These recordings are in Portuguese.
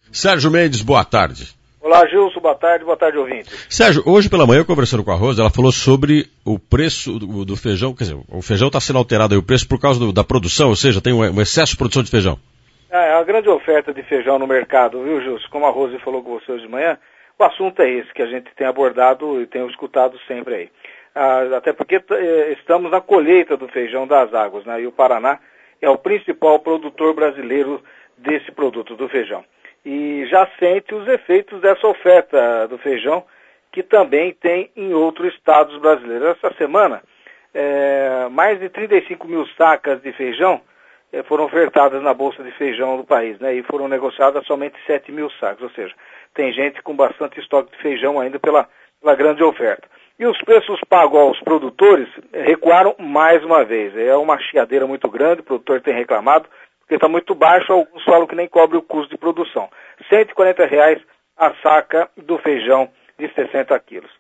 Sérgio Mendes, boa tarde. Olá, Gilson, boa tarde, ouvinte. Sérgio, hoje pela manhã, conversando com a Rosa, ela falou sobre o preço do feijão, quer dizer, o feijão está sendo alterado aí, o preço por causa da produção, ou seja, tem um excesso de produção de feijão. É a grande oferta de feijão no mercado, viu, Gilson? Como a Rosa falou com você hoje de manhã, o assunto é esse que a gente tem abordado e tem escutado sempre aí. Até porque estamos na colheita do feijão das águas, né? E o Paraná é o principal produtor brasileiro desse produto, do feijão. E já sente os efeitos dessa oferta do feijão, que também tem em outros estados brasileiros. Essa semana, mais de 35 mil sacas de feijão foram ofertadas na Bolsa de Feijão do país, né? E foram negociadas somente 7 mil sacas, ou seja, tem gente com bastante estoque de feijão ainda pela grande oferta. E os preços pagos aos produtores recuaram mais uma vez. É uma chiadeira muito grande, o produtor tem reclamado, porque está muito baixo, alguns falam que nem cobre o custo de produção. R$ 140 a saca do feijão de 60 quilos.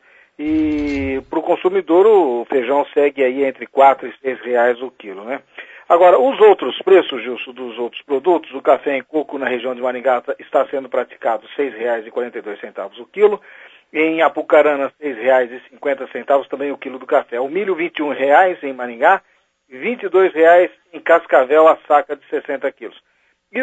E para o consumidor o feijão segue aí entre R$ 4 e R$ 6 o quilo, né? Agora, os outros preços, Gilson, dos outros produtos, o café em coco na região de Maringá está sendo praticado R$ 6,42 o quilo. Em Apucarana, R$ 6,50 também o quilo do café. O milho, R$ 21 em Maringá, R$ 22 em Cascavel, a saca de 60 quilos. E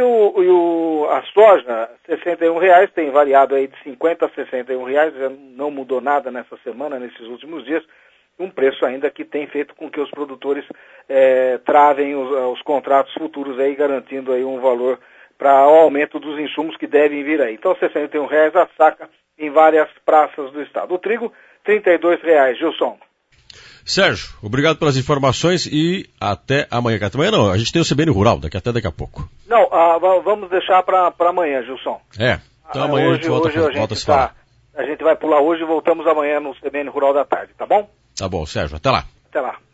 a soja, R$ 61, tem variado aí de 50 a R$ 61, já não mudou nada nessa semana, nesses últimos dias, um preço ainda que tem feito com que os produtores travem os contratos futuros aí, garantindo aí um valor para o aumento dos insumos que devem vir aí. Então, R$ 61 a saca em várias praças do estado. O trigo, R$ 32, Gilson. Sérgio, obrigado pelas informações e até amanhã. Até amanhã não, a gente tem o CBN Rural, até daqui a pouco. Não, vamos deixar para amanhã, Gilson. Então amanhã hoje, a gente volta a se falar. A gente vai pular hoje e voltamos amanhã no CBN Rural da tarde, tá bom? Tá bom, Sérgio, até lá. Até lá.